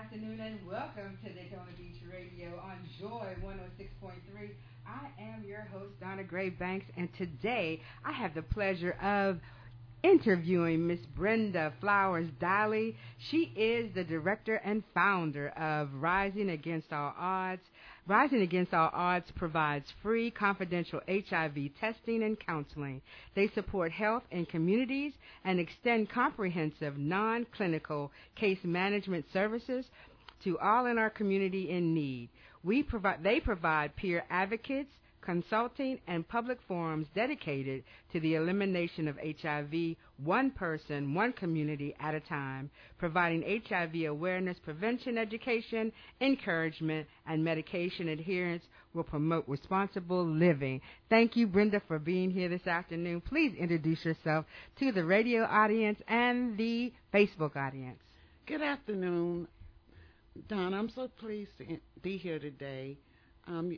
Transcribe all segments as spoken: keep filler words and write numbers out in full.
afternoon and welcome to Daytona Beach Radio on Joy one oh six point three. I am your host, Donna Gray Banks, and today I have the pleasure of interviewing Miss Brenda Flowers Daly. She is the director and founder of Rising Against All Odds. Rising Against All Odds provides free, confidential H I V testing and counseling. They support health in communities and extend comprehensive, non-clinical case management services to all in our community in need. We provide, they provide peer advocates, consulting, and public forums dedicated to the elimination of H I V, one person, one community at a time, providing H I V awareness, prevention, education, encouragement, and medication adherence will promote responsible living. Thank you, Brenda, for being here this afternoon. Please introduce yourself to the radio audience and the Facebook audience. Good afternoon, Don. I'm so pleased to be here today. Um,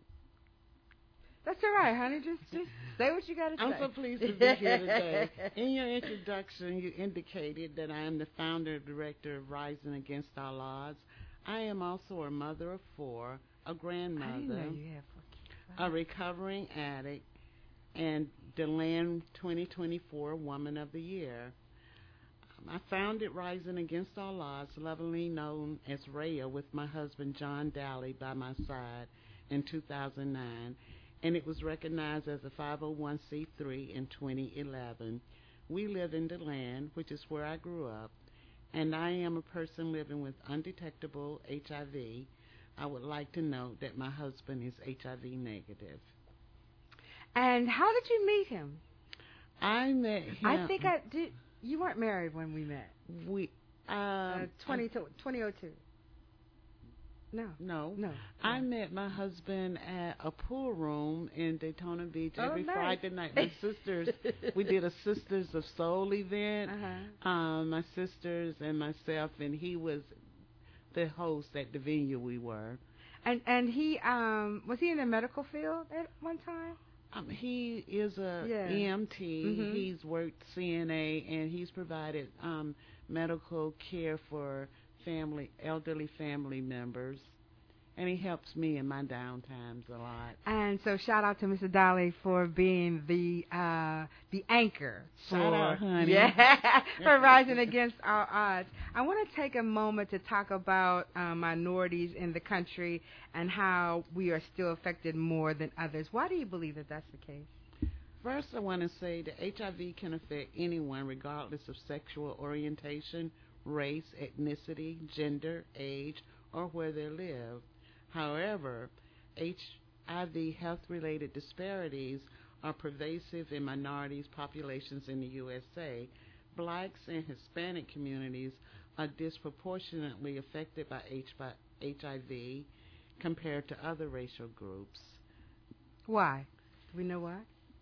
That's all right, honey. Just just say what you got to say. I'm so pleased to be here today. In your introduction, you indicated that I am the founder and director of Rising Against All Odds. I am also a mother of four, a grandmother, I didn't know you had four kids. Wow. a recovering addict, and DeLand twenty twenty-four Woman of the Year. Um, I founded Rising Against All Odds, lovingly known as Raya, with my husband John Daly by my side in two thousand nine. And it was recognized as a five oh one c three in twenty eleven. We live in DeLand, which is where I grew up, and I am a person living with undetectable H I V. I would like to note that my husband is H I V negative. And how did you meet him? I met him. I think I did. You weren't married when we met. We um, uh, twenty, twenty oh two. No. No. No. I met my husband at a pool room in Daytona Beach oh, every nice. Friday night. My sisters, we did a Sisters of Soul event. Uh-huh. Um, my sisters and myself, and he was the host at the venue we were. And and he um was he in the medical field at one time? Um, he is a yeah. E M T. Mm-hmm. He's worked C N A, and he's provided um, medical care for family, elderly family members, and he helps me in my downtimes a lot. And so, shout out to Mister Daly for being the uh, the anchor. Shout for, out, honey. Yeah, for Rising Against All Odds. I want to take a moment to talk about uh, minorities in the country and how we are still affected more than others. Why do you believe that that's the case? First, I want to say that H I V can affect anyone regardless of sexual orientation, race, ethnicity, gender, age, or where they live. However, H I V health-related disparities are pervasive in minorities populations in the U S A. Blacks and Hispanic communities are disproportionately affected by H I V compared to other racial groups. Why? Do we know why?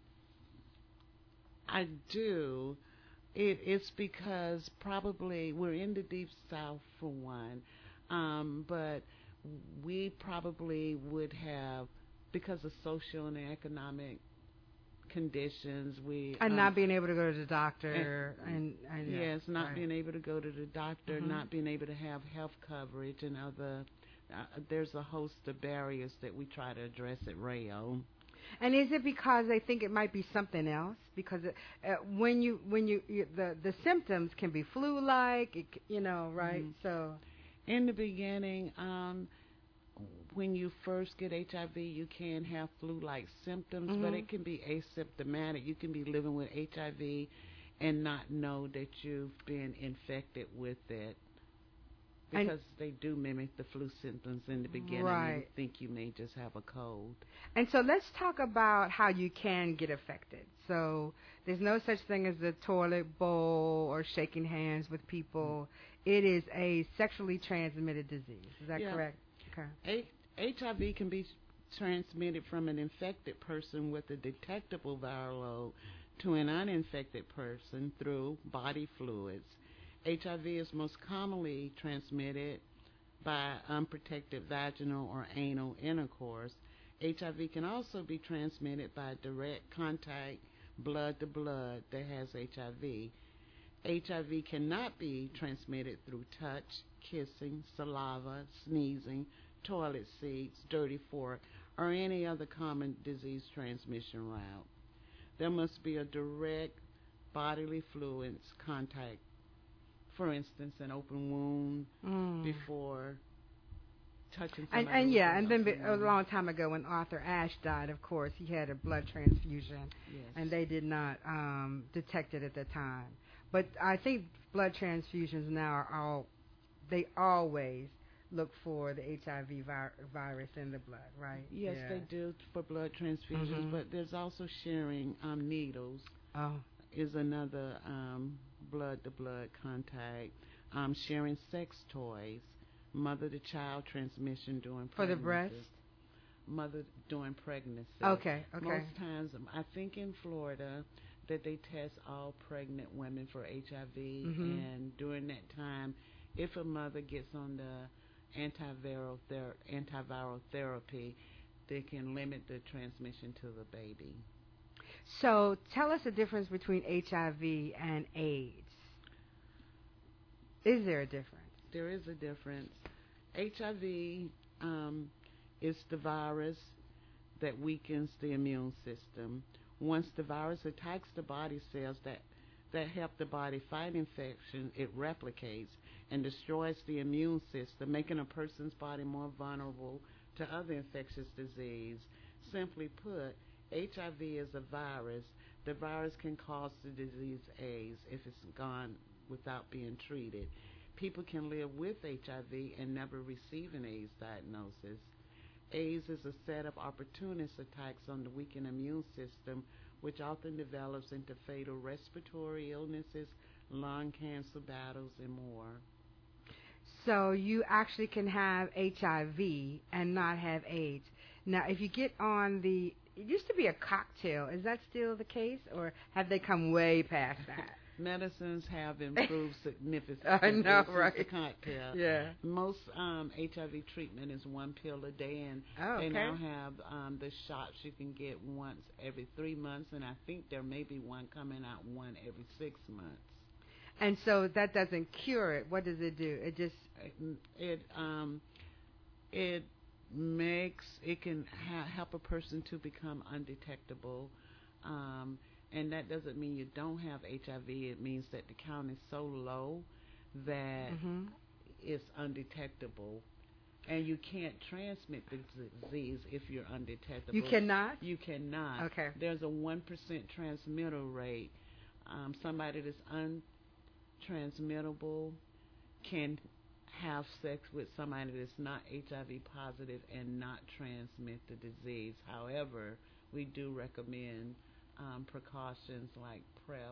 I do. It, it's because probably we're in the Deep South for one, um, but we probably would have, because of social and economic conditions, we and um, not being able to go to the doctor, and, and, and yes, not right. being able to go to the doctor, mm-hmm. not being able to have health coverage, and other. Uh, there's a host of barriers that we try to address at Rayo. And is it because they think it might be something else? Because uh, when you when you, you the the symptoms can be flu-like, it, you know, right? Mm-hmm. So, in the beginning, um, when you first get H I V, you can have flu-like symptoms, mm-hmm. but it can be asymptomatic. You can be living with H I V and not know that you've been infected with it. Because and they do mimic the flu symptoms in the beginning. Right. You think you may just have a cold. And so let's talk about how you can get affected. So there's no such thing as the toilet bowl or shaking hands with people. It is a sexually transmitted disease. Is that yeah. correct? Okay. H I V can be transmitted from an infected person with a detectable viral load to an uninfected person through body fluids. H I V is most commonly transmitted by unprotected vaginal or anal intercourse. H I V can also be transmitted by direct contact, blood to blood, that has H I V. H I V cannot be transmitted through touch, kissing, saliva, sneezing, toilet seats, dirty fork, or any other common disease transmission route. There must be a direct bodily fluids contact, for instance, an open wound Mm. before touching And, somebody. and with yeah, an and then open be, a wound. long time ago when Arthur Ashe died, of course, he had a blood transfusion, Yes. and they did not um, detect it at the time. But I think blood transfusions now are all, they always look for the H I V vi- virus in the blood, right? Yes, Yeah. they do for blood transfusions, Mhm. but there's also sharing um, needles Oh. is another um, blood-to-blood contact. Um, sharing sex toys, mother-to-child transmission during For the pregnancy. breast? Mother during pregnancy. Okay, okay. Most times, um, I think in Florida that they test all pregnant women for H I V, Mhm. and during that time, if a mother gets on the antiviral ther- antiviral therapy, they can limit the transmission to the baby. So tell us the difference between H I V and AIDS. Is there a difference? There is a difference. H I V um, is the virus that weakens the immune system. Once the virus attacks the body cells that, that help the body fight infection, it replicates and destroys the immune system, making a person's body more vulnerable to other infectious disease. Simply put, H I V is a virus. The virus can cause the disease AIDS if it's gone without being treated. People can live with H I V and never receive an AIDS diagnosis. AIDS is a set of opportunist attacks on the weakened immune system, which often develops into fatal respiratory illnesses, lung cancer battles, and more. So you actually can have H I V and not have AIDS. Now, if you get on the, it used to be a cocktail. Is that still the case, or have they come way past that? Medicines have improved significantly. I know, since right? the cocktail. Yeah. Most um, H I V treatment is one pill a day, and Oh, okay. they now have um, the shots you can get once every three months, and I think there may be one coming out one every six months. And so that doesn't cure it. What does it do? It just It it, um, it makes it can ha- help a person to become undetectable. Um, And that doesn't mean you don't have H I V. It means that the count is so low that mm-hmm. it's undetectable. And you can't transmit the disease if you're undetectable. You cannot? You cannot. Okay. There's a one percent transmittal rate. Um, somebody that's untransmittable can have sex with somebody that's not H I V positive and not transmit the disease. However, we do recommend Um, precautions like PrEP.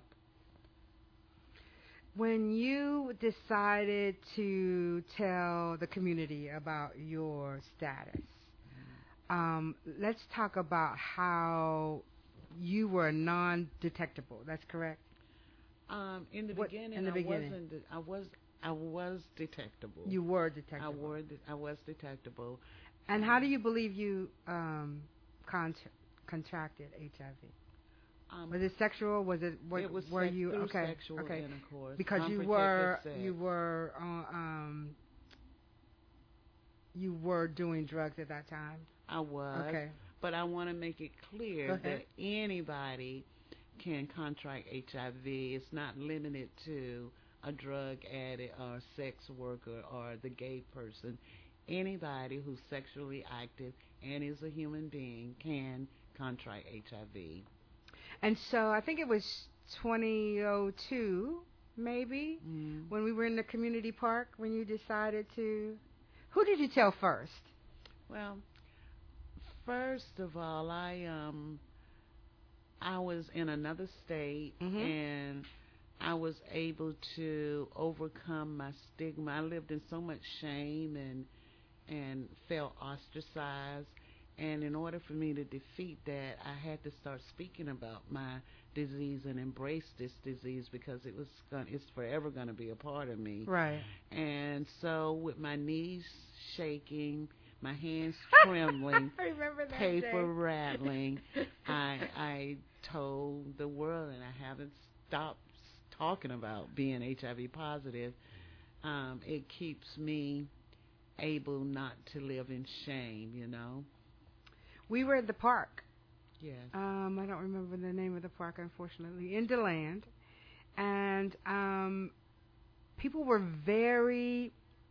When you decided to tell the community about your status, um, let's talk about how you were non-detectable. That's correct? Um, in the What- beginning, in the I beginning? wasn't. De- I was. I was detectable. You were I detectable. were. De- I was detectable. And how do you believe you um, cont- contracted H I V? Um, Was it sexual? Was it? What, it was were sex- you through okay? sexual okay. intercourse. Because you unprotected were sex. you were uh, um you were doing drugs at that time. I was. Okay. But I want to make it clear Go ahead. that anybody can contract H I V. It's not limited to a drug addict or a sex worker or the gay person. Anybody who's sexually active and is a human being can contract H I V. And so I think it was twenty oh two, maybe, Mm. when we were in the community park when you decided to. Who did you tell first? Well, first of all, I um I was in another state Mhm. and I was able to overcome my stigma. I lived in so much shame and and felt ostracized. And in order for me to defeat that, I had to start speaking about my disease and embrace this disease because it was gonna, it's forever going to be a part of me. Right. And so with my knees shaking, my hands trembling, I remember that paper day. rattling, I I told the world, and I haven't stopped talking about being H I V positive. um, it keeps me able not to live in shame, you know. We were at the park. Yes. Um, I don't remember the name of the park, unfortunately, in DeLand. And um, people were very,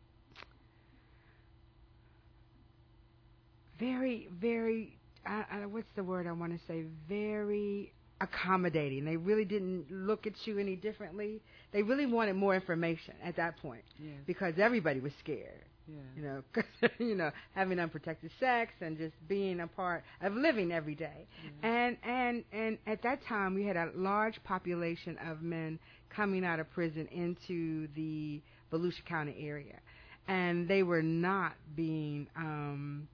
very, very, uh, uh, what's the word I want to say? Very accommodating. They really didn't look at you any differently. They really wanted more information at that point, Yes. because everybody was scared. Yeah. You know, 'cause, you know, having unprotected sex and just being a part of living every day. Yeah. And and and at that time, we had a large population of men coming out of prison into the Volusia County area, and they were not being um,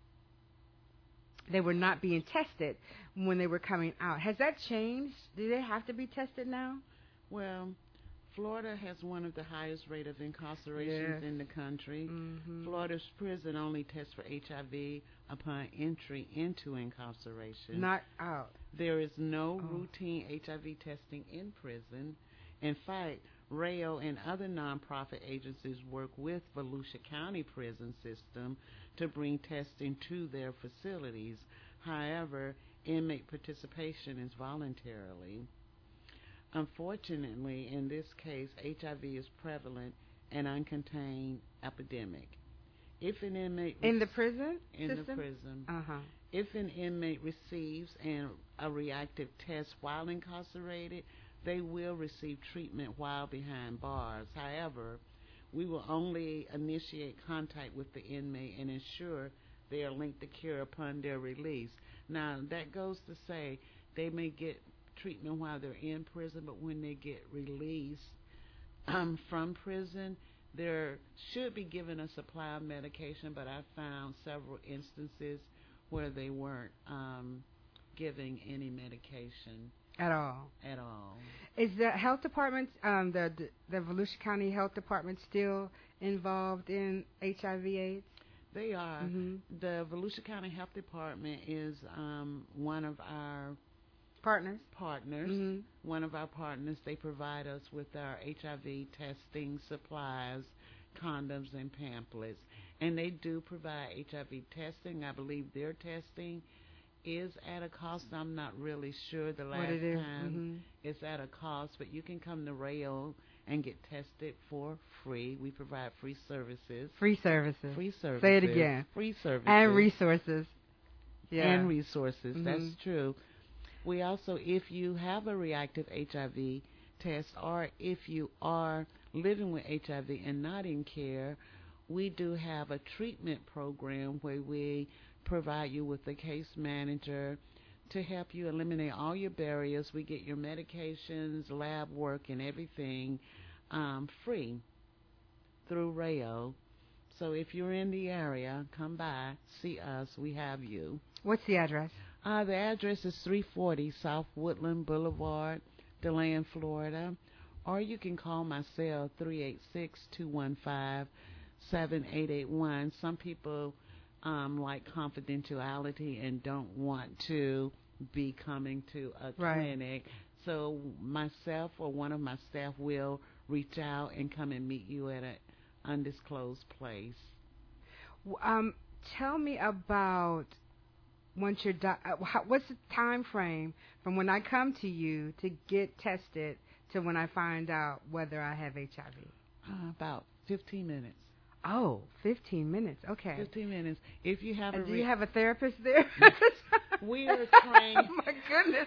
they were not being tested when they were coming out. Has that changed? Do they have to be tested now? Well, Florida has one of the highest rate of incarcerations Yes. in the country. Mm-hmm. Florida's prison only tests for H I V upon entry into incarceration. Not out. There is no Oh. routine H I V testing in prison. In fact, R A O and other nonprofit agencies work with Volusia County prison system to bring testing to their facilities. However, inmate participation is voluntarily. Unfortunately, in this case, H I V is prevalent and uncontained epidemic. If an inmate In the prison in system? the prison, Uh-huh. if an inmate receives an, a reactive test while incarcerated, they will receive treatment while behind bars. However, we will only initiate contact with the inmate and ensure they are linked to care upon their release. Now, that goes to say they may get treatment while they're in prison, but when they get released um, from prison, they should be given a supply of medication, but I found several instances where they weren't um, giving any medication At all. at all. Is the health department, um, the, the the Volusia County Health Department, still involved in H I V AIDS? They are. Mm-hmm. The Volusia County Health Department is um, one of our Partners. partners. Mm-hmm. One of our partners. They provide us with our H I V testing supplies, condoms, and pamphlets. And they do provide H I V testing. I believe their testing is at a cost. I'm not really sure the last What it is. time Mm-hmm. it's at a cost, but you can come to R A O and get tested for free. We provide free services. Free services. Free services. Say it again. Free services. And resources. Yeah. And resources. Mm-hmm. That's true. We also, if you have a reactive H I V test or if you are living with H I V and not in care, we do have a treatment program where we provide you with a case manager to help you eliminate all your barriers. We get your medications, lab work, and everything um, free through R A O. So if you're in the area, come by, see us. We have you. What's the address? Uh, the address is three forty South Woodland Boulevard, DeLand, Florida. Or you can call my cell, three eight six, two one five, seven eight eight one. Some people um, like confidentiality and don't want to be coming to a Right. clinic. So myself or one of my staff will reach out and come and meet you at an undisclosed place. W- Um, tell me about once you're di- uh, how, what's the time frame from when I come to you to get tested to when I find out whether I have H I V? Uh, about fifteen minutes. Oh, fifteen minutes. Okay. fifteen minutes. If you have And a do re- you have a therapist there? We are trained. Oh my goodness.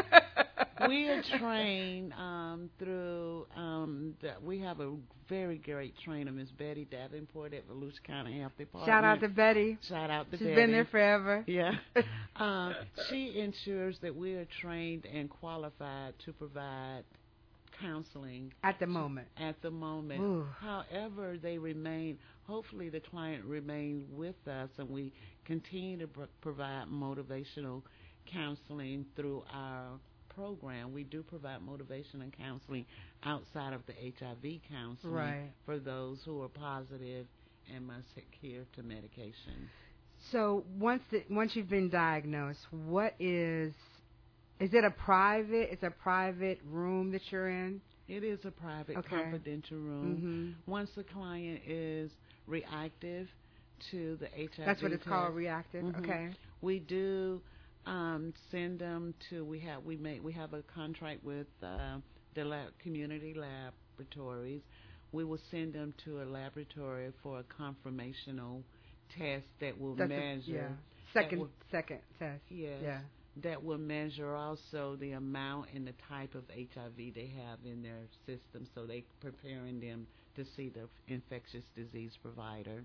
We are trained um, through. Um, the, we have a very great trainer, Miss Betty Davenport at Volusia County Health Department. Shout out to Betty. Shout out to She's Betty. been there forever. Yeah. uh, she ensures that we are trained and qualified to provide counseling At the moment. at the moment. Ooh. However, they remain, hopefully the client remains with us and we continue to pr- provide motivational counseling through our program. We do provide motivational counseling outside of the H I V counseling Right. for those who are positive and must adhere to medication. So once the, once you've been diagnosed, what is Is it a private? It's a private room that you're in. It is a private, okay. confidential room. Mm-hmm. Once the client is reactive to the H I V That's what it's test, called, reactive. mm-hmm, Okay. we do um, send them to. We have we make we have a contract with uh, the lab, community laboratories. We will send them to a laboratory for a confirmational test that will That's measure. A, yeah. Second will, second test. Yes. Yeah. That will measure also the amount and the type of H I V they have in their system, so they preparing them to see the infectious disease provider.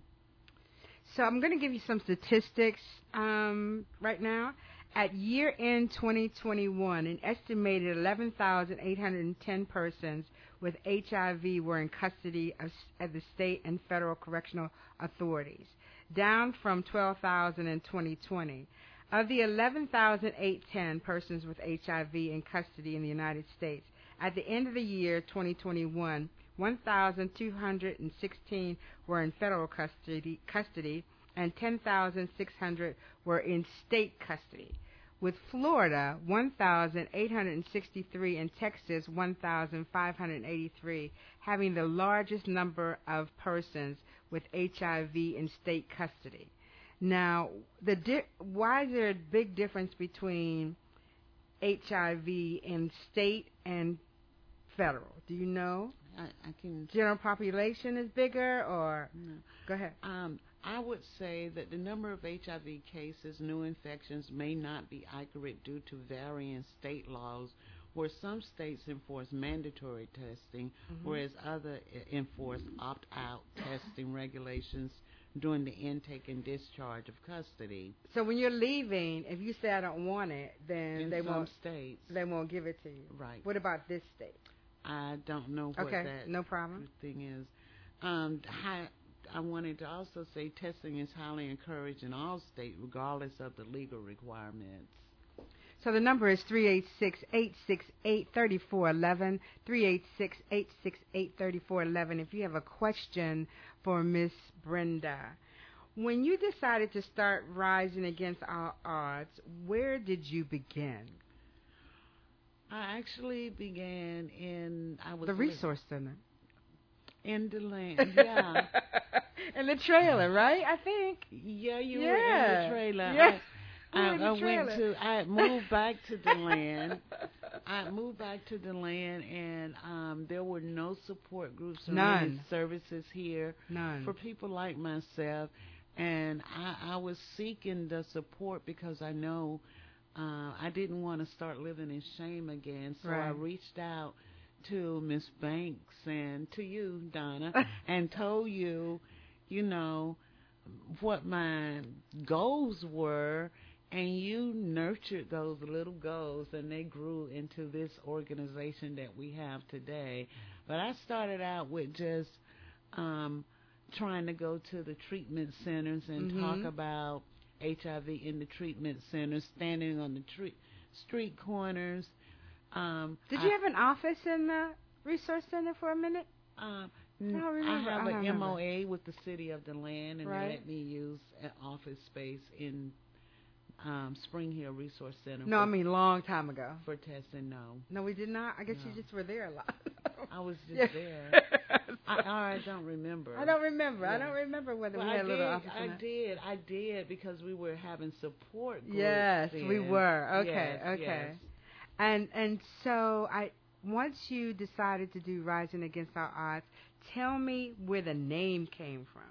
So I'm going to give you some statistics um, right now. At year-end twenty twenty-one, an estimated eleven thousand eight hundred ten persons with H I V were in custody of, of the state and federal correctional authorities, down from twelve thousand in twenty twenty. Of the eleven thousand eight hundred ten persons with H I V in custody in the United States, at the end of the year twenty twenty-one, one thousand two hundred sixteen were in federal custody, custody and ten thousand six hundred were in state custody, with Florida one thousand eight hundred sixty-three and Texas one thousand five hundred eighty-three having the largest number of persons with H I V in state custody. Now, the di- why is there a big difference between H I V in state and federal? Do you know? I, I can. General population is bigger, or No. Go ahead. Um, I would say that the number of H I V cases, new infections, may not be accurate due to varying state laws, where some states enforce mandatory testing, mm-hmm. whereas others enforce opt-out testing regulations during the intake and discharge of custody. So when you're leaving, if you say I don't want it, then In they some won't. states, They won't give it to you. Right. What about this state? I don't know what okay, that no problem. thing is. Um, hi, I wanted to also say testing is highly encouraged in all states, regardless of the legal requirements. So the number is three eight six, eight six eight, three four one one, three eight six, eight six eight, three four one one if you have a question for Miss Brenda. When you decided to start Rising Against All Odds, where did you begin? I actually began in I was the Resource Center. In DeLand, yeah. In the trailer, right? I think. Yeah, you yeah. were in the trailer. Yeah. I, I, in the I trailer. went to. I moved back to DeLand. I moved back to DeLand, and um, there were no support groups or None. any services here None. for people like myself. And I, I was seeking the support because I know uh, I didn't want to start living in shame again. So right. I reached out to Miss Banks and to you, Donna, and told you, you know, what my goals were, and you nurtured those little goals, and they grew into this organization that we have today. But I started out with just um, trying to go to the treatment centers and mm-hmm. talk about H I V in the treatment centers, standing on the tre- street corners. Um, Did I, you have an office in the Resource Center for a minute? Um, I, don't remember. I have I an remember. M O A with the city of DeLand, and right. they let me use an office space in um, Spring Hill Resource Center. No, for, I mean long time ago. For testing, no. No, we did not. I guess no. you just were there a lot. I was just yeah. there. I, I don't remember. I don't remember. Yeah. I don't remember whether well, we had I a little did, office. I or not. did. I did because we were having support groups. Yes, then. we were. Okay, yes, okay. Yes. And and so I once you decided to do Rising Against All Odds, tell me where the name came from.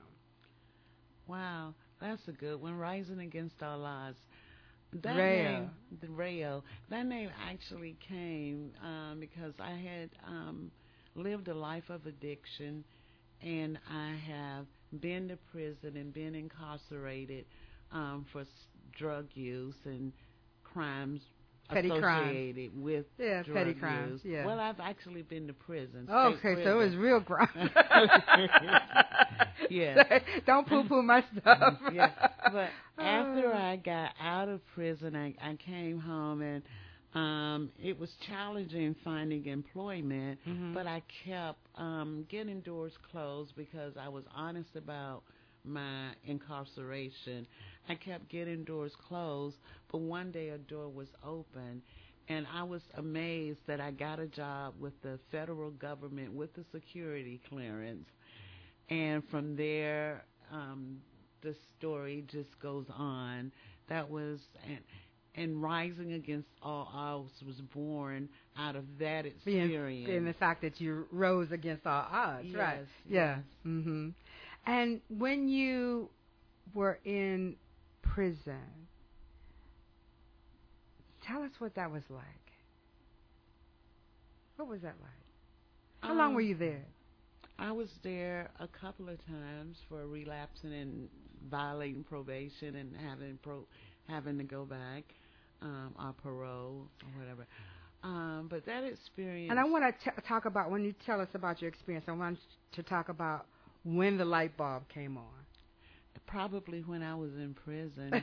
Wow, that's a good one. Rising Against All Odds. That Rayo. name, the Rayo, that name actually came um, because I had um, lived a life of addiction, and I have been to prison and been incarcerated um, for s- drug use and crimes Petty associated crimes. with yeah, drug petty crimes. use. Yeah. Well, I've actually been to prison. Oh, state okay, prison. so it was real crime. Yeah. Don't poo-poo my stuff. Yeah. But after I got out of prison, I, I came home, and um, it was challenging finding employment, mm-hmm. but I kept um, getting doors closed because I was honest about my incarceration. I kept getting doors closed, but one day a door was open, And I was amazed that I got a job with the federal government with the security clearance. And from there, um, the story just goes on. That was, and, and Rising Against All Odds was born out of that experience. And the fact that you rose against all odds, yes, right? Yes. Yeah. Mm-hmm. And when you were in prison, tell us what that was like. What was that like? How um, long were you there? I was there a couple of times for relapsing and violating probation and having pro having to go back um, on parole or whatever. Um, but that experience. And I want to t- talk about, when you tell us about your experience, I want to talk about when the light bulb came on. Probably when I was in prison.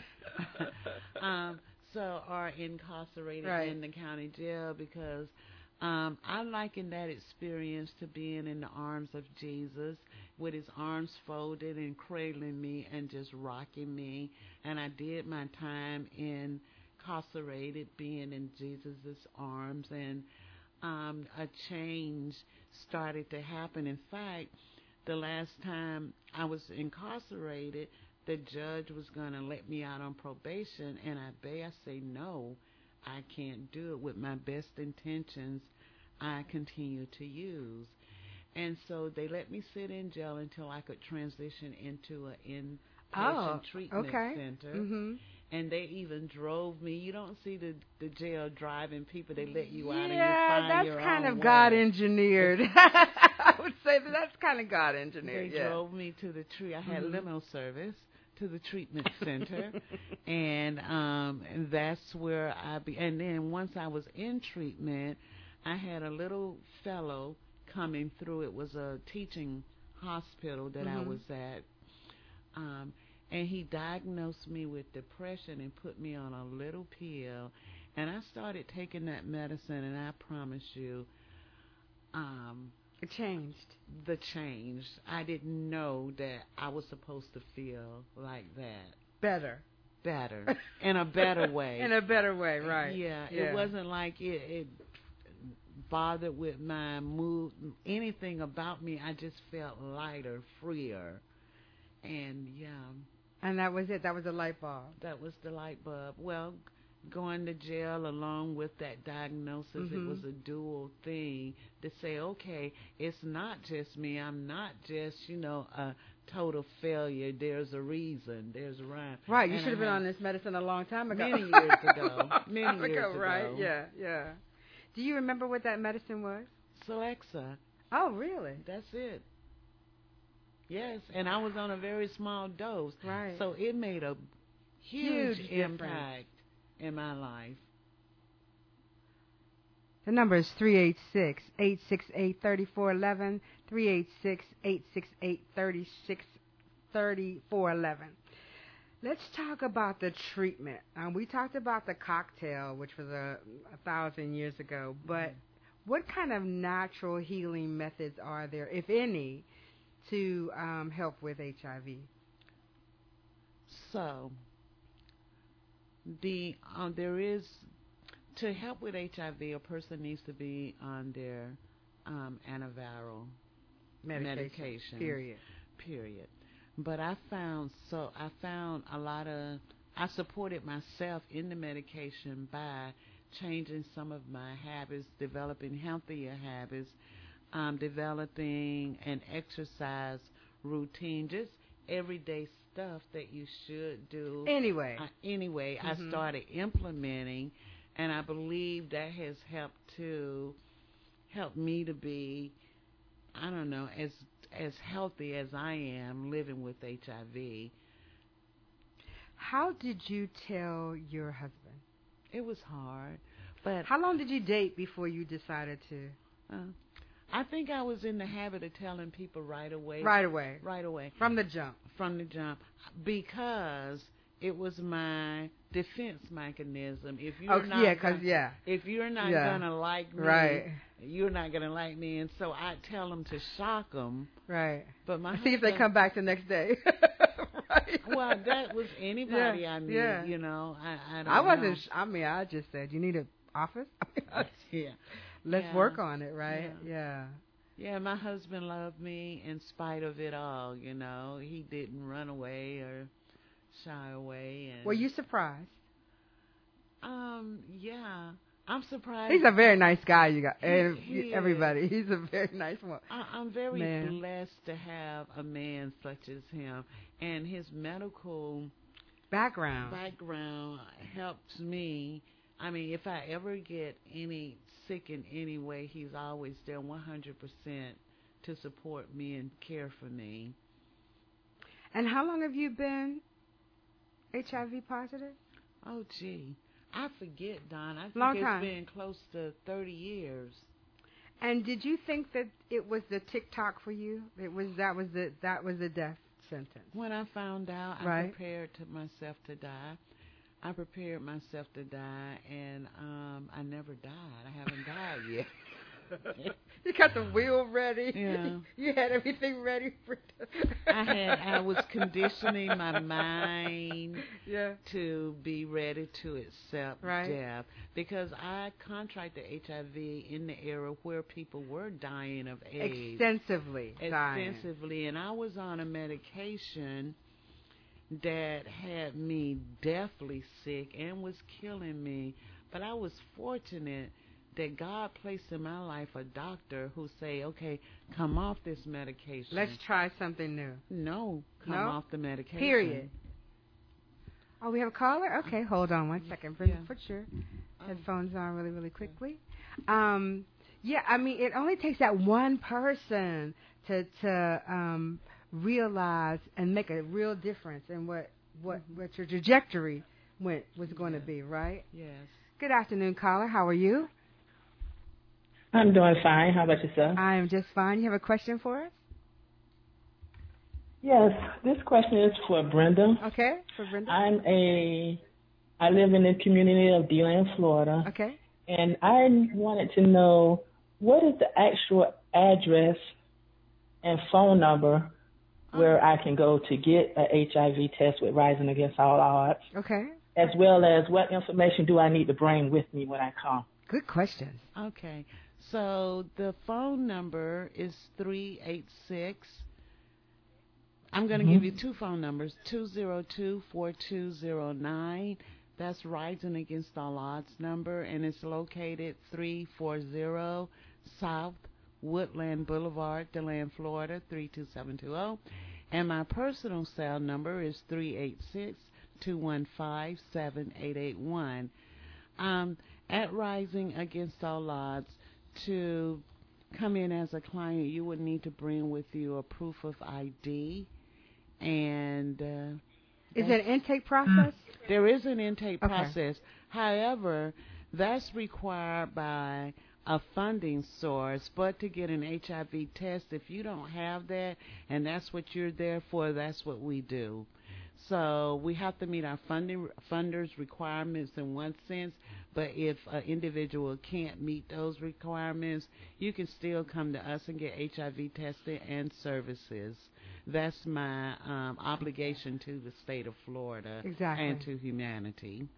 um, so, or incarcerated right. in the county jail, because um, I liken that experience to being in the arms of Jesus with his arms folded and cradling me and just rocking me. And I did my time in incarcerated, being in Jesus' arms, and um, a change started to happen. In fact, the last time I was incarcerated, the judge was going to let me out on probation, and I begged, I say, no, I can't do it. With my best intentions, I continue to use. And so they let me sit in jail until I could transition into an inpatient oh, treatment okay. center. Mm-hmm. And they even drove me. You don't see the the jail driving people. They let you out, yeah, and you find your own way. Yeah, that's kind of God engineered. I would say that that's kind of God engineered. They yeah. drove me to the tree. I had mm-hmm. limo service to the treatment center, and um, and that's where I be. And then once I was in treatment, I had a little fellow coming through. It was a teaching hospital that mm-hmm. I was at. Um, And he diagnosed me with depression and put me on a little pill. And I started taking that medicine, and I promise you, um, it changed. The change. I didn't know that I was supposed to feel like that. Better. Better. In a better way. In a better way, right. Yeah. yeah. It wasn't like it, it bothered with my mood, anything about me. I just felt lighter, freer. And, yeah. And that was it. That was the light bulb. That was the light bulb. Well, going to jail along with that diagnosis, mm-hmm. it was a dual thing to say, okay, it's not just me. I'm not just, you know, a total failure. There's a reason. There's a rhyme. Right. You and should have I been on this medicine a long time ago. Many years ago. Many time years ago, ago. Right. Yeah. Yeah. Do you remember what that medicine was? Celexa. Oh, really? That's it. Yes, and I was on a very small dose. Right. So it made a huge, huge impact in my life. The number is three eight six, eight six eight, three four one one, three eight six, eight six eight, three six three four one one. Let's talk about the treatment. Um, we talked about the cocktail, which was a, a thousand years ago, but mm-hmm. what kind of natural healing methods are there, if any, to um, help with H I V? So, the um, there is, to help with H I V, a person needs to be on their um, antiviral medication, medication. Period. Period. But I found so I found a lot of I supported myself in the medication by changing some of my habits, developing healthier habits. Um, developing an exercise routine, just everyday stuff that you should do. Anyway. Uh, anyway, mm-hmm. I started implementing, and I believe that has helped to help me to be, I don't know, as as healthy as I am living with H I V. How did you tell your husband? It was hard, but how long did you date before you decided to? Uh, I think I was in the habit of telling people right away. Right away. Right away. From the jump. From the jump. Because it was my defense mechanism. If you're oh, not yeah, cause, gonna, yeah. if you're not yeah. going to like me, right. you're not going to like me. And so I tell them to shock them. Right. But my See if they come back the next day. Right. Well, that was anybody yeah. I meet, yeah. you know. I, I, don't I wasn't, know. Sh- I mean, I just said, you need to office. yeah. Let's yeah. work on it, right? Yeah. yeah. Yeah, my husband loved me in spite of it all, you know. He didn't run away or shy away. And Were you surprised? Um, yeah. I'm surprised. He's a very nice guy, you got. And He, he everybody, is. he's a very nice one. I, I'm very man. blessed to have a man such as him, and his medical background background helps me. I mean, if I ever get any sick in any way, he's always there one hundred percent to support me and care for me. And how long have you been H I V positive? Oh, gee. I forget, Don. I think Long it's time. been close to thirty years. And did you think that it was the TikTok for you? It was that was the that was the death sentence. When I found out, I right. prepared to myself to die. I prepared myself to die, and um, I never died. I haven't died yet. You got the wheel ready. Yeah. You had everything ready for. I had. I was conditioning my mind yeah. to be ready to accept right. death, because I contracted H I V in the era where people were dying of AIDS extensively, extensively, dying. and I was on a medication that had me deathly sick and was killing me. But I was fortunate that God placed in my life a doctor who say, okay, come off this medication. Let's try something new. No, come no? off the medication. Period. Oh, we have a caller? Okay, hold on one second. Bring, yeah. Put your headphones on really, really quickly. Um, yeah, I mean, it only takes that one person to to um, realize and make a real difference in what what, mm-hmm. what your trajectory went was going to yeah. be, right? Yes. Good afternoon, caller. How are you? I'm doing fine. How about yourself? I am just fine. You have a question for us? Yes. This question is for Brenda. Okay, for Brenda. I'm a, I live in the community of DeLand, Florida. Okay. And I wanted to know, what is the actual address and phone number where I can go to get a H I V test with Rising Against All Odds? Okay. As well as what information do I need to bring with me when I come? Good questions. Okay. So the phone number is three eight six. I'm going to mm-hmm. give you two phone numbers, two zero two, four two zero nine. That's Rising Against All Odds number, and it's located three forty South Woodland Boulevard, DeLand, Florida, three two seven two zero. And my personal cell number is three eight six, two one five, seven eight eight one. Um, at Rising Against All Odds, to come in as a client, you would need to bring with you a proof of I D. And uh, is it an intake process? There is an intake okay. process. However, that's required by a funding source. But to get an H I V test, if you don't have that and that's what you're there for, that's what we do. So we have to meet our funding funders' requirements in one sense, but if an individual can't meet those requirements, you can still come to us and get H I V testing and services. That's my um, obligation to the state of Florida exactly. and to humanity.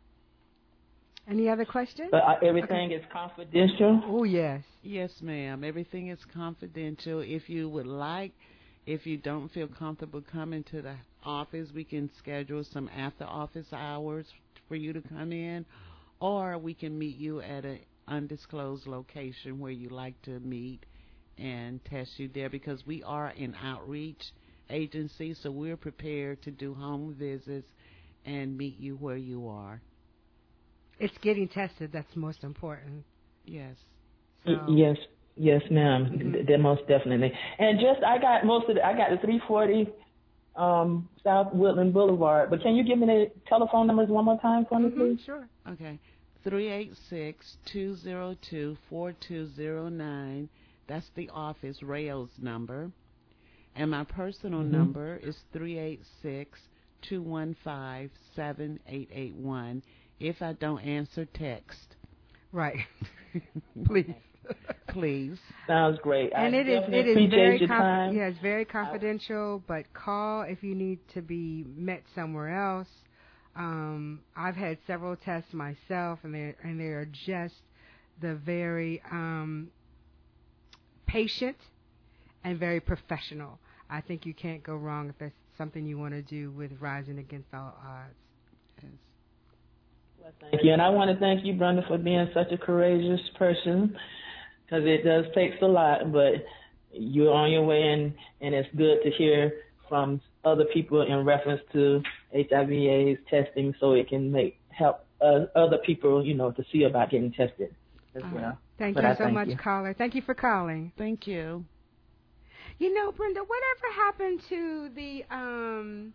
Any other questions? But uh, everything okay. is confidential? Oh, yes. Yes, ma'am. Everything is confidential. If you would like, if you don't feel comfortable coming to the office, we can schedule some after office hours for you to come in, or we can meet you at an undisclosed location where you like to meet and test you there, because we are an outreach agency, so we're prepared to do home visits and meet you where you are. It's getting tested that's most important. Yes. So. Yes. Yes, ma'am. Mm-hmm. They're most definitely. And just, I got most of the, I got the three forty um, South Woodland Boulevard. But can you give me the telephone numbers one more time for me, mm-hmm, please? Sure. Okay. three eight six, two zero two, four two zero nine. That's the office Rayo's number. And my personal mm-hmm. number is three eight six, two one five, seven eight eight one. If I don't answer, text. Right. Please. Please. Sounds great. And I it is it is very conf- yeah, it's very confidential, but call if you need to be met somewhere else. Um, I've had several tests myself, and they and they are just the very um, patient and very professional. I think you can't go wrong if that's something you want to do with Rising Against All Odds. Yes. Well, thank you. And I want to thank you, Brenda, for being such a courageous person, because it does take a lot, but you're on your way, and, and it's good to hear from other people in reference to H I V AIDS testing, so it can make help uh, other people, you know, to see about getting tested as Uh, well. Thank But you I so thank much, you. caller. Thank you for calling. Thank you. You know, Brenda, whatever happened to the um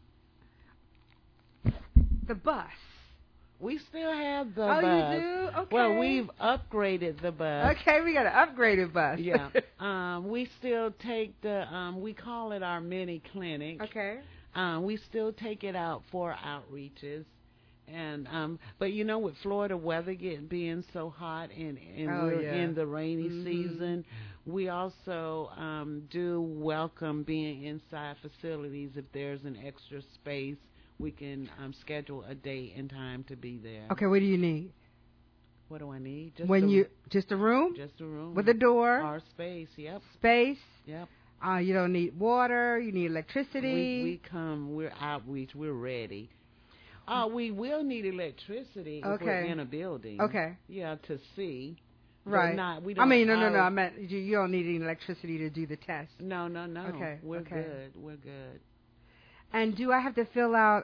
the bus? We still have the Oh, bus. you do? Okay. Well, we've upgraded the bus. Okay, we got an upgraded bus. Yeah. um, we still take the, um, we call it our mini clinic. Okay. Um, we still take it out for outreaches. And um, but you know, with Florida weather get being so hot, and, and Oh, we're yeah. in the rainy Mhm. season, we also um, do welcome being inside facilities. If there's an extra space, we can um, schedule a date and time to be there. Okay, what do you need? What do I need? Just When a, you just a room just a room with a door, our space. Yep, space. yep. Uh, you don't need water. You need electricity. We we come. We're outreach. We're ready. Uh, we will need electricity if Okay. we're in a building. Okay. Yeah, to see. But Right. Not, we I don't, mean, no, no, our- no. I meant you, you don't need any electricity to do the test. No, no, no. Okay, We're okay. good. We're good. And do I have to fill out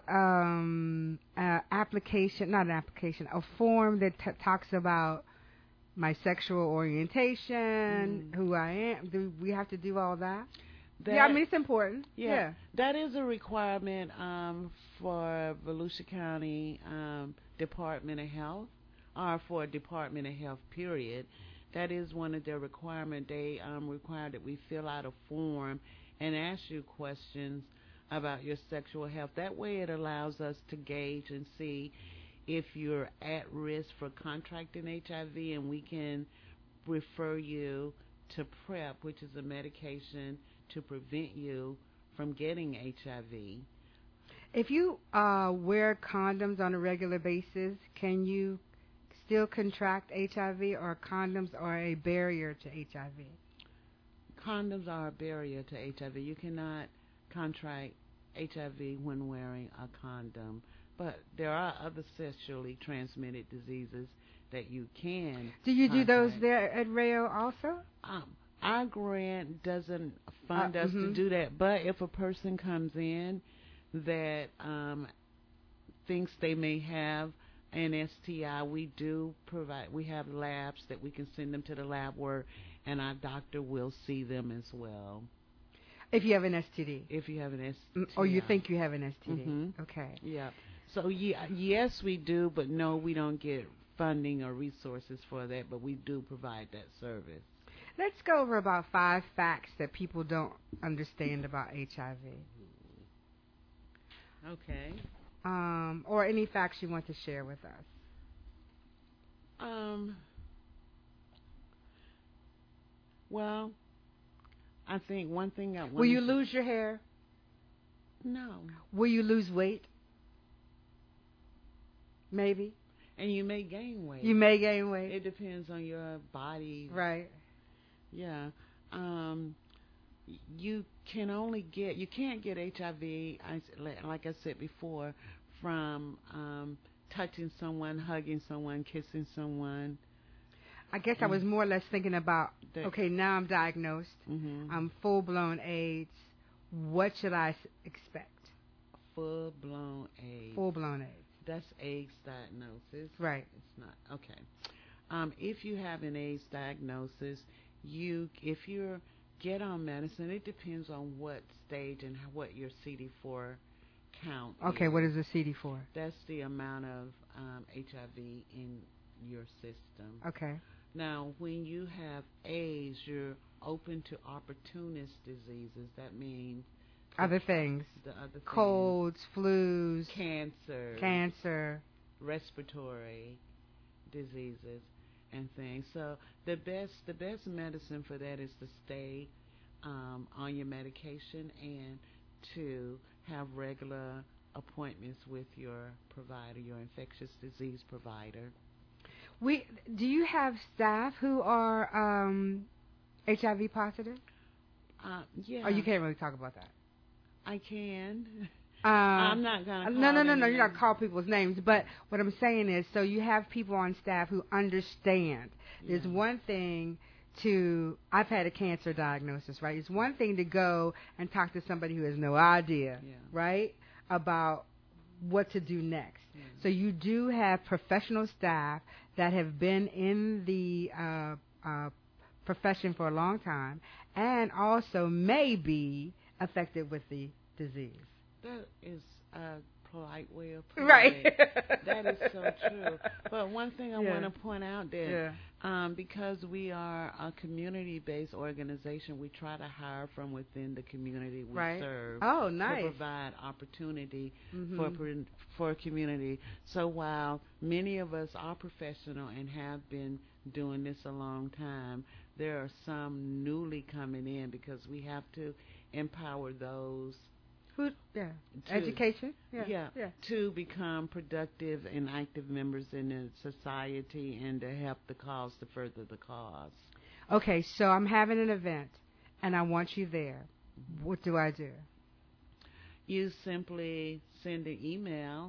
um uh, application? Not an application, a form that t- talks about my sexual orientation, Mm. who I am. Do we have to do all that? That, yeah, I mean it's important. yeah, Yeah. that is a requirement um, for Volusia County um, Department of Health, or for Department of Health, period. That is one of their requirements. They um, require that we fill out a form and ask you questions about your sexual health. That way it allows us to gauge and see if you're at risk for contracting H I V, and we can refer you to PrEP, which is a medication to prevent you from getting H I V. If you uh, wear condoms on a regular basis, can you still contract H I V, or condoms are a barrier to H I V? Condoms are a barrier to H I V. You cannot contract H I V when wearing a condom, but there are other sexually transmitted diseases that you can. Do you do those contract. there at Rayo also? Um, our grant doesn't fund Uh, us to mhm. do that, but if a person comes in that um, thinks they may have an S T I, we do provide, we have labs that we can send them to the lab where, and our doctor will see them as well. If you have an S T D. If you have an S T I. Mm, or you think you have an S T D. Mhm. Okay. Yeah. So yeah, yes, we do, but no, we don't get funding or resources for that, but we do provide that service. Let's go over about five facts that people don't understand about H I V. Okay. Um, or any facts you want to share with us. Um. Well, I think one thing I want. Will you lose your hair? No. Will you lose weight? Maybe. And you may gain weight. You may gain weight. It depends on your body. Right. Yeah. Um. You can only get. You can't get H I V. I, like I said before, from um, touching someone, hugging someone, kissing someone. I guess I was more or less thinking about, That- okay, now I'm diagnosed. Mm-hmm. I'm full-blown AIDS. What should I s- expect? Full blown AIDS. Full-blown AIDS. That's AIDS diagnosis. Right. It's not okay. Um, if you have an AIDS diagnosis, you if you get on medicine, it depends on what stage and how, what your C D four count. Okay, is. what is the C D for? That's the amount of um, H I V in your system. Okay. Now, when you have AIDS, you're open to opportunist diseases. That means Other things. the other things, Colds, flus, cancer, cancer. respiratory diseases and things. So the best the best medicine for that is to stay um, on your medication and to have regular appointments with your provider, your infectious disease provider. We do you have staff who are um, H I V positive? Uh, yeah. Oh, you can't really talk about that. I can. Uh, I'm not gonna. No, no, no, no. You're not names. call people's names, but what I'm saying is, so you have people on staff who understand. Yeah. There's one thing to. I've had a cancer diagnosis, right? It's one thing to go and talk to somebody who has no idea, yeah. right, about what to do next. Yeah. So you do have professional staff that have been in the uh, uh, profession for a long time, and also may be affected with the disease. That is a polite way of putting right. it. That is so true. But one thing I yeah. want to point out that yeah. um, because we are a community-based organization, we try to hire from within the community we right. serve. Oh, nice. To provide opportunity mm-hmm. for for community. So while many of us are professional and have been doing this a long time, there are some newly coming in because we have to empower those. Who, yeah. To, Education? Yeah. yeah. Yeah. To become productive and active members in the society and to help the cause, to further the cause. Okay, so I'm having an event and I want you there. Mm-hmm. What do I do? You simply send an email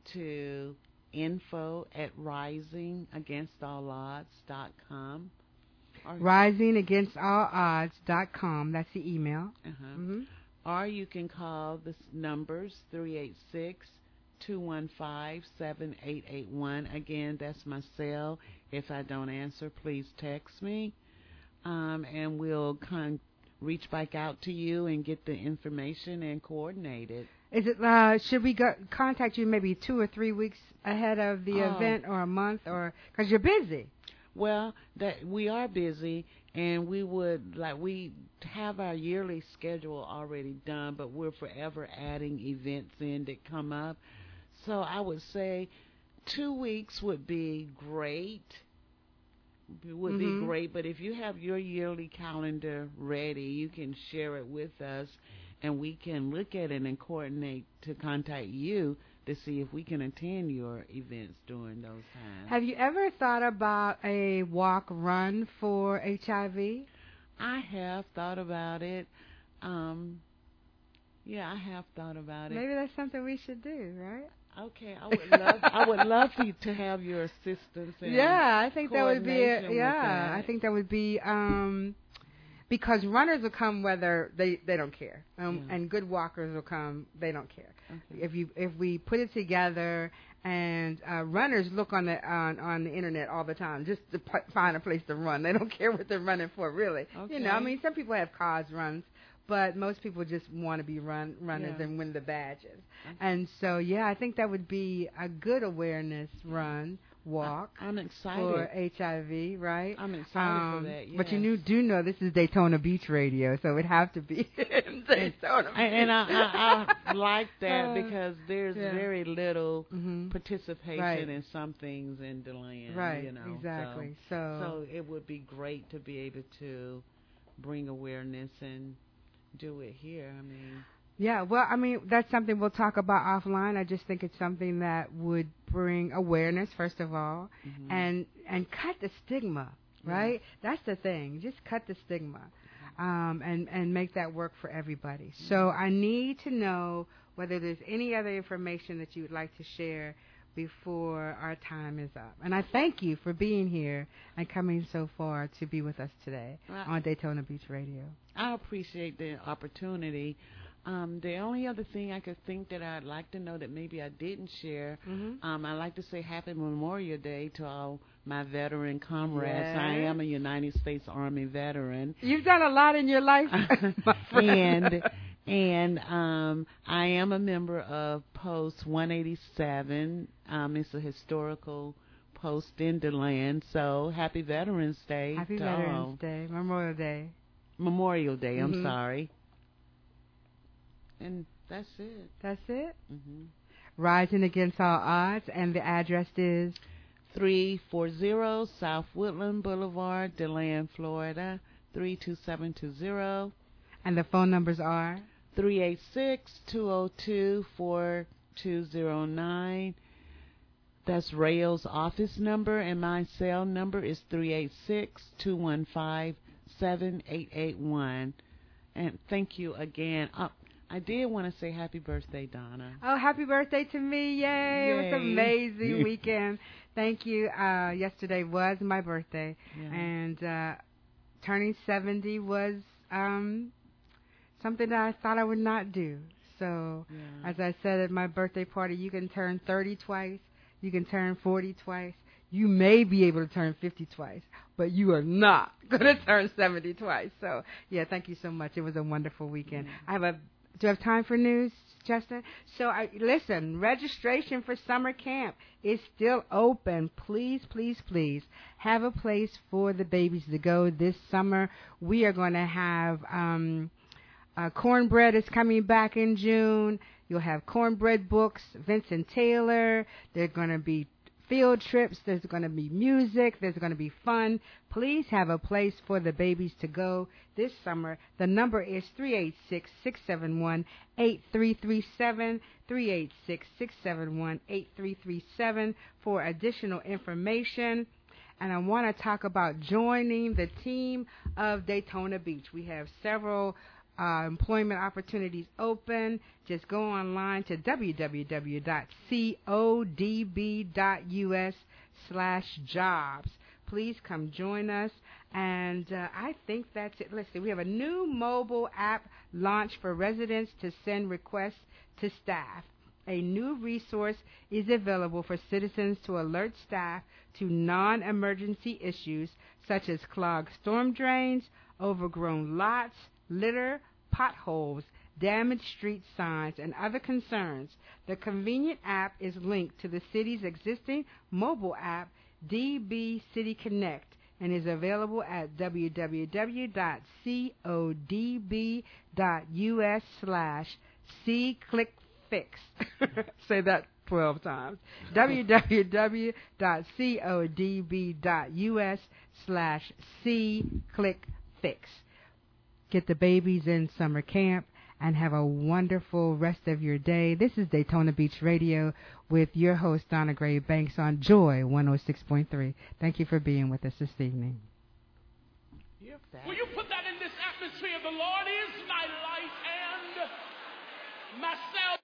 to info at rising against all odds dot com. rising against all odds dot com. That's the email. Uh-huh. Mm-hmm. Or you can call the numbers three eight six, two one five, seven eight eight one. Again, that's my cell. If I don't answer, please text me, um, and we'll con- reach back out to you and get the information and coordinate it. Is it? Uh, should we go contact you maybe two or three weeks ahead of the oh. event, or a month, or because you're busy? Well, that we are busy, and we would like we have our yearly schedule already done, but we're forever adding events in that come up. So I would say two weeks would be great. Would mm-hmm. be great, but if you have your yearly calendar ready, you can share it with us, and we can look at it and coordinate to contact you to see if we can attend your events during those times. Have you ever thought about a walk run for H I V? I have thought about it. Um, yeah, I have thought about it. Maybe that's something we should do, right? Okay, I would love I would love for you to have your assistance. And yeah, I think that would be a, that. yeah, I think that would be um because runners will come whether they, they don't care, um, yeah. and good walkers will come, they don't care. Okay. If you if we put it together, and uh, runners look on the on, on the internet all the time just to p- find a place to run. They don't care what they're running for, really. Okay. You know, I mean, some people have cause runs, but most people just want to be run runners yeah. and win the badges. Okay. And so, yeah, I think that would be a good awareness run. Walk I, I'm excited for H I V, right? I'm excited um, for that. Yes. But you knew, do know this is Daytona Beach Radio, so it would have to be Daytona Beach. And, and I, I, I like that uh, because there's yeah. very little mm-hmm. participation right. in some things in DeLand. Right, you know, exactly. So, so, so it would be great to be able to bring awareness and do it here. I mean. Yeah, well, I mean, that's something we'll talk about offline. I just think it's something that would bring awareness, first of all, mm-hmm. and and cut the stigma, right? Yeah. That's the thing. Just cut the stigma, um, and, and make that work for everybody. Mm-hmm. So I need to know whether there's any other information that you would like to share before our time is up. And I thank you for being here and coming so far to be with us today well, on Daytona Beach Radio. I appreciate the opportunity. Um, the only other thing I could think that I'd like to know that maybe I didn't share, mm-hmm. um, I'd like to say Happy Memorial Day to all my veteran comrades. Yes. I am a United States Army veteran. You've done a lot in your life, my friend. and and um, I am a member of Post one eighty-seven. Um, it's a historical post in DeLand. So happy Veterans Day. Happy to Veterans all. Day. Memorial Day. Memorial Day. Mm-hmm. I'm sorry. And that's it. That's it? Mm-hmm. Rising Against All Odds, and the address is? three forty South Woodland Boulevard, DeLand, Florida, three two seven two zero. And the phone numbers are? three eight six, two oh two, four two zero nine. That's Rayo's office number, and my cell number is three eight six, two one five, seven eight eight one. And thank you again. Uh, I did want to say happy birthday, Donna. Oh, happy birthday to me. Yay. Yay. It was an amazing weekend. Thank you. Uh, yesterday was my birthday, yeah. and uh, turning seventy was um, something that I thought I would not do. So, yeah. as I said at my birthday party, you can turn thirty twice. You can turn forty twice. You may be able to turn fifty twice, but you are not going to turn seventy twice. So, yeah, thank you so much. It was a wonderful weekend. Mm-hmm. I have a. Do you have time for news, Justin? So, I, listen, registration for summer camp is still open. Please, please, please have a place for the babies to go this summer. We are going to have um, uh, cornbread is coming back in June. You'll have cornbread books, Vincent Taylor. There's going to be field trips. There's going to be music. There's going to be fun. Please have a place for the babies to go this summer. The number is three eight six, six seven one, eight three three seven, three eight six, six seven one, eight three three seven for additional information. And I want to talk about joining the team of Daytona Beach. We have several Uh, employment opportunities open. Just go online to w w w dot codb dot u s slash jobs. Please come join us. And uh, I think that's it. Let's see. We have a new mobile app launched for residents to send requests to staff. A new resource is available for citizens to alert staff to non-emergency issues such as clogged storm drains, overgrown lots, litter, potholes, damaged street signs, and other concerns. The convenient app is linked to the city's existing mobile app, D B City Connect, and is available at w w w dot codb dot u s slash cclickfix. Say that twelve times. w w w dot codb dot u s slash cclickfix. Get the babies in summer camp and have a wonderful rest of your day. This is Daytona Beach Radio with your host, Donna Gray Banks, on Joy one oh six point three. Thank you for being with us this evening. Will you put that in this atmosphere? The Lord is my light and my salvation.